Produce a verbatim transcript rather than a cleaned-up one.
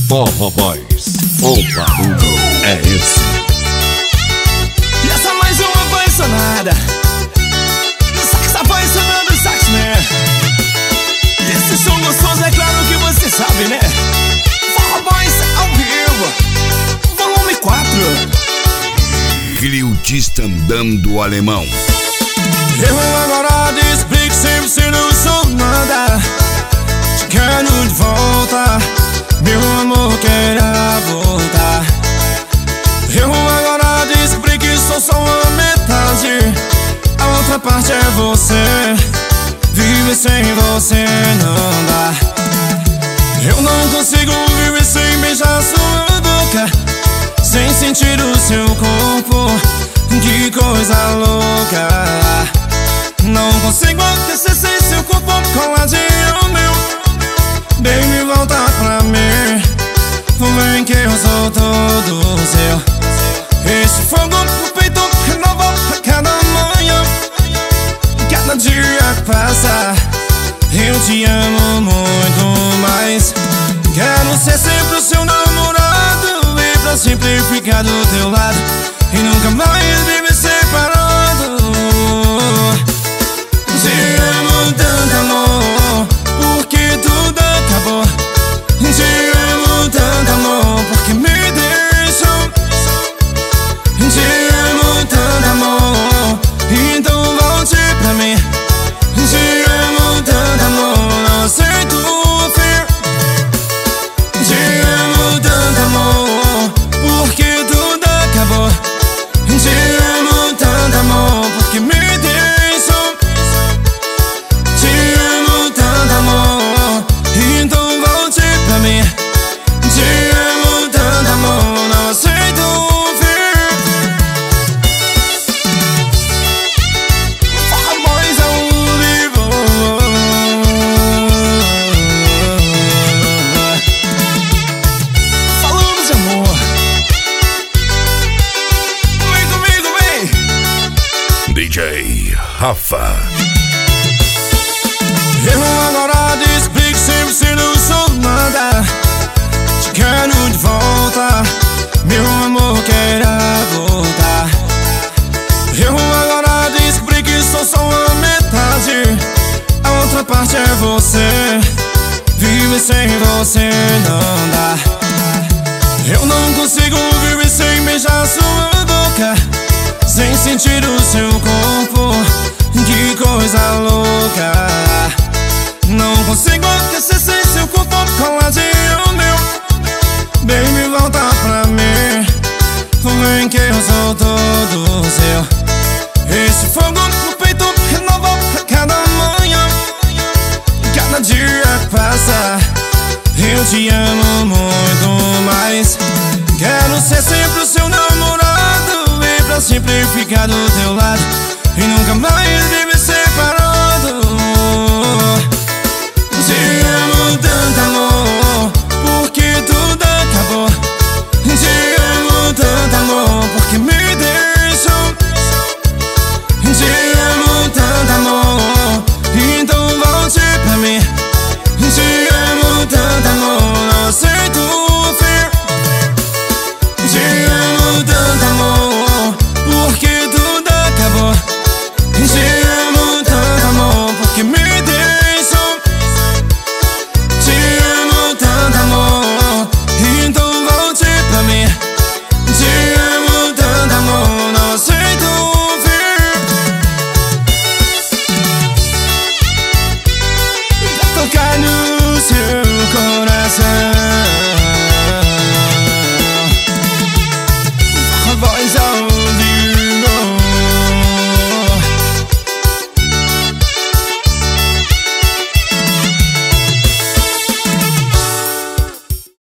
Forró Boys, o barulho é esse. E essa mais uma apaixonada do saxofone sonando sax, né? E esse som gostoso é claro que você sabe, né? Forró Boys ao vivo, volume quatro. Griotista andando alemão. Eu agora te explico sempre se não sou nada. Te quero de volta, meu amor, quero voltar. Eu agora descobri que sou só uma metade, a outra parte é você. Viver sem você não dá. Eu não consigo viver sem beijar sua boca, sem sentir o seu corpo, que coisa louca. Não consigo aquecer sem seu corpo coladinho ao meu. Baby, volta pra mim, vem que eu sou todo seu. Esse fogo no peito renova a cada manhã. Cada dia que passa, eu te amo muito mais. Quero ser sempre o seu namorado e pra sempre ficar do teu lado e nunca mais viver separado. Te amo tanto, amor, porque tudo acabou. Te amo tanto, amor, porque me deixou. Te amo tanto, amor, então volte pra mim. Te amo tanto, amor, não aceito o fim. Te amo tanto, amor, porque tudo acabou. Te amo tanto, amor, porque me deixou. Te amo tanto, amor, então volte pra mim. Te amo tanto, amor, não aceito o fim. Forró Boys ao vivo. Falando de amor, vem comigo, vem. D J Rafa. Eu agora te explico sempre se não sou nada. Te quero de volta, meu amor, quero voltar. Eu agora descobri que sou só uma metade, a outra parte é você. Viver sem você não dá. Eu não consigo viver sem beijar sua boca, sem sentir o seu corpo, que coisa louca. Não consigo aquecer sem seu corpo coladinho ao meu. Baby, volta pra mim, vem que eu sou todo seu. Esse fogo no peito renova a cada manhã. Cada dia que passa, eu te amo muito mais. Quero ser sempre o seu namorado e pra sempre ficar do teu lado e nunca mais viver